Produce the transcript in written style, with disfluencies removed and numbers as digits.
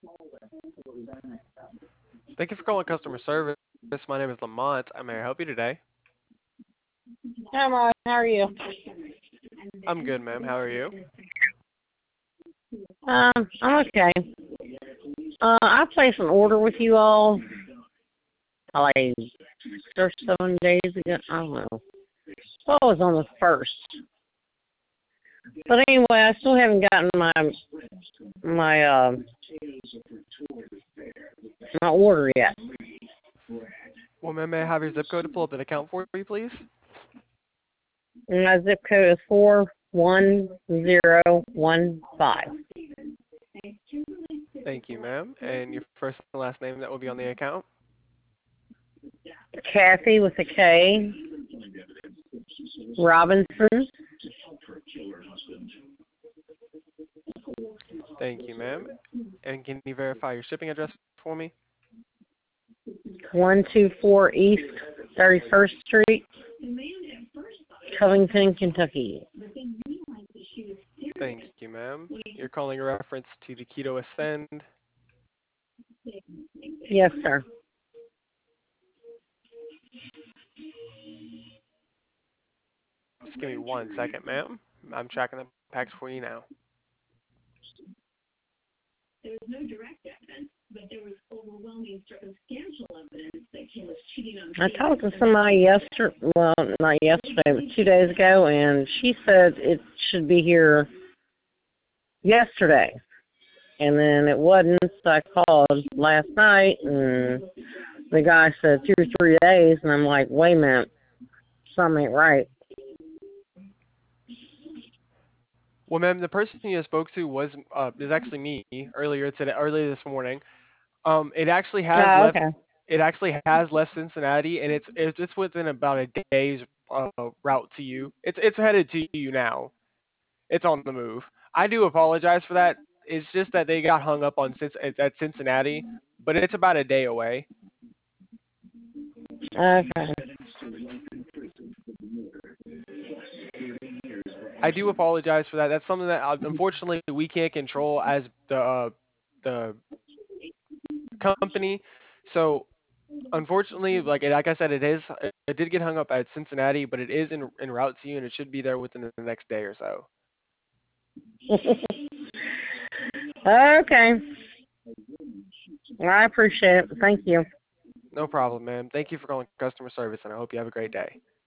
Thank you for calling customer service. My name is Lamont. I may I help you today? Hi, Mark. How are you? I'm good, ma'am. How are you? I'm okay. I placed an order with you all like 6 or 7 days ago. I don't know. Well, it was on the first. But anyway, I still haven't gotten my order yet. Well, ma'am, may I have your zip code to pull up an account for you, please? And my zip code is 41015. Thank you, ma'am. And your first and last name that will be on the account? Kathy with a K. Robinson. Thank you, ma'am. And can you verify your shipping address for me? 124 East 31st Street, Covington, Kentucky. Thank you, ma'am. You're calling a reference to the Keto Ascend. Yes, sir. Just give me 1 second, ma'am. I'm tracking the packs for you now. I talked to somebody yesterday, well, not yesterday, but 2 days ago, and she said it should be here yesterday. And then it wasn't, so I called last night, and the guy said 2 or 3 days, and I'm like, wait a minute, something ain't right. Well, ma'am, the person you spoke to is actually me earlier this morning. It actually has Oh, left. okay. It actually has left Cincinnati, and it's within about a day's route to you. It's headed to you now. It's on the move. I do apologize for that. It's just that they got hung up on at Cincinnati, but it's about a day away. Okay. I do apologize for that. That's something that unfortunately we can't control as the company. So unfortunately, like I said, it did get hung up at Cincinnati, but it is in route to you, and it should be there within the next day or so. Okay. Well, I appreciate it. Thank you. No problem, ma'am. Thank you for calling customer service, and I hope you have a great day.